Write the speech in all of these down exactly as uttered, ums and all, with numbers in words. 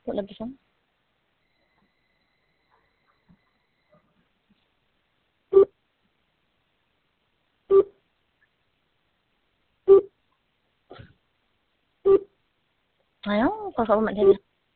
Wala ba siyang? Ayaw, kakauman din.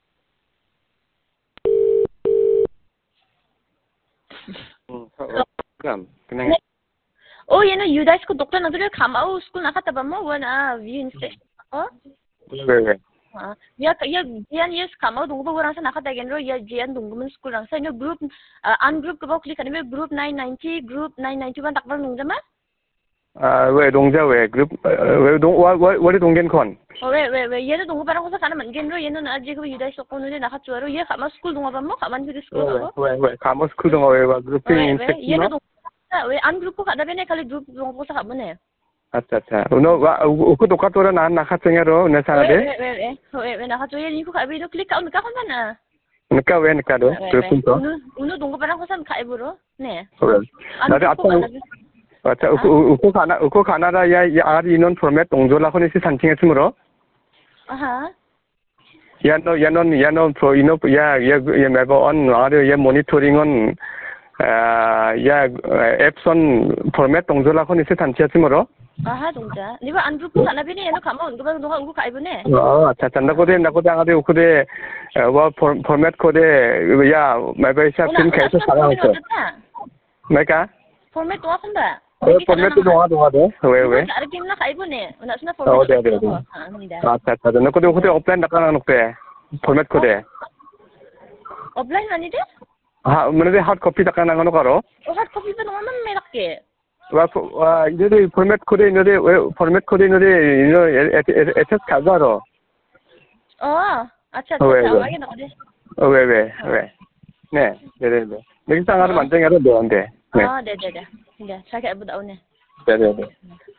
Kram, kenang. Oh, yan na, Yuday school doktor na doon kamao school nakataba mo wana view station ako. Wait, wait. Ah, ya ya yan yes kamao dunggo ba orang sa nakatagen ro ya jian dunggo man school rang sa no group ungroup ko ba click kanime group nine ninety group nine ninety-one takbar nungja ma? Ah, 왜 동자 왜 그룹 왜 동, what 동겐 콘? Oh, 왜 왜 왜 얘는 동고 바랑 거사 가는 만겐 로 얘는 아직 그 Yuday school 노래 나카주로 얘 kamao school dunggo ba mo kaman 그 school ako. 왜 왜 가모 스쿨 동아 왜 그룹핑 인섹트 얘는 동 왜 ungroup ko kada bene kali group dunggo sa kabone. 아차 아차. 오늘 와 우코 똑같더라 난 나카쟁이로 내 사람데. 왜왜왜 왜 왜 나카주 얘 이거 가비도 클릭 가운 가 혼자나. Naka 왜 naka도 그룹핑 거. uno uno dunggo parang kosan ka iburo ne 왜 나도 아차 아차 우코 우코 가나 우코 가나다 야 아리 인원 포맷 동조라 코니시 산팅에 춤으로 aha 야노 야노 야노 프로 이노 야야 야 매버 온 아리 야 모니터링 온 야 앱선 포맷 동조라 코니시 산팅에 춤으로 aha dongja ni ba ungroup ko sana bini eno kama unggo ba unggo unggo ka ibune 어 아차 잔다 코데 나 코데 아리 우코데 와 포맷 코데 야 매버 샤 핀 캐서 살아왔어 mereka format to kan ba format itu doa doa deh we we ada game na ka ibune una suna oh format deh deh acha acha na kode kode offline dakana nokte format kode offline mani de ha mane de hard copy dakana ngono karo oh hard copy pa naman may rakke wa wa ini format kode ini de format kode ini de ini ss kagaro oh acha acha awage na kode oh we we we 네 네네 네 상하를 만들게 하면 되는데 아, 네네네. 네, 자기 해보다 오네. 네네네.